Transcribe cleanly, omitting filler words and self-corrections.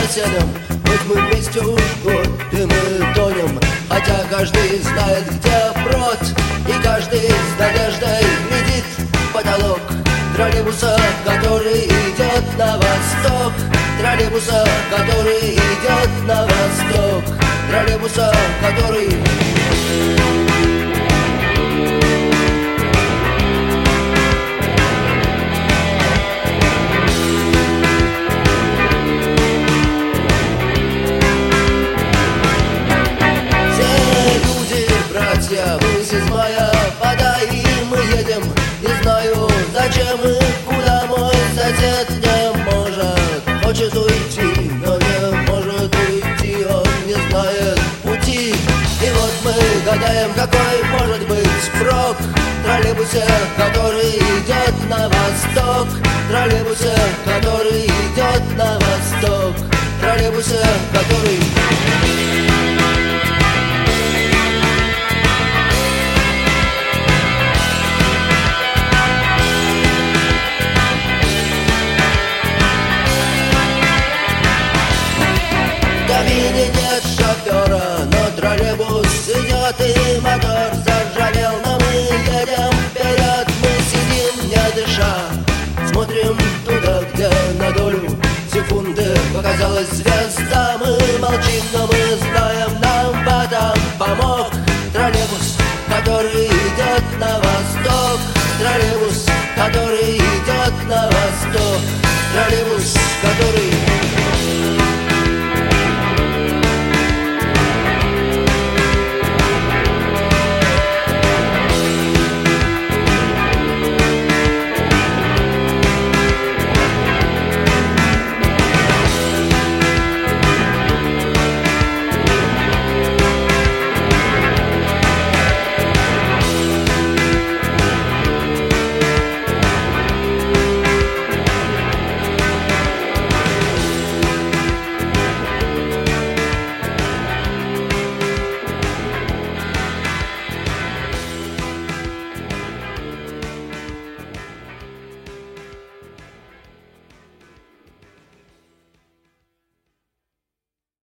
соседом. Хоть мы вместе уж год, и мы тонем, хотя каждый знает, где брод, и каждый с надеждой глядит в потолок троллейбуса, который идет на восток. Троллейбуса, который идет на восток. Троллейбуса, который... Месяц мая, вода, и мы едем. Не знаю, зачем и куда мой сосед не может. Хочет уйти, но не может уйти. Он не знает пути. И вот мы гадаем, какой может быть прок в троллейбусе, который идет на восток. Троллейбусе, который идет на восток. Троллейбусе, который... Нет шофера, но троллейбус идет, и мотор заржавел, но мы едем вперед. Мы сидим, не дыша, смотрим туда, где на долю секунды показалась звезда. Мы молчим, но мы знаем, нам в этом помог троллейбус, который идет на восток. Троллейбус, который идет на восток. Троллейбус, который...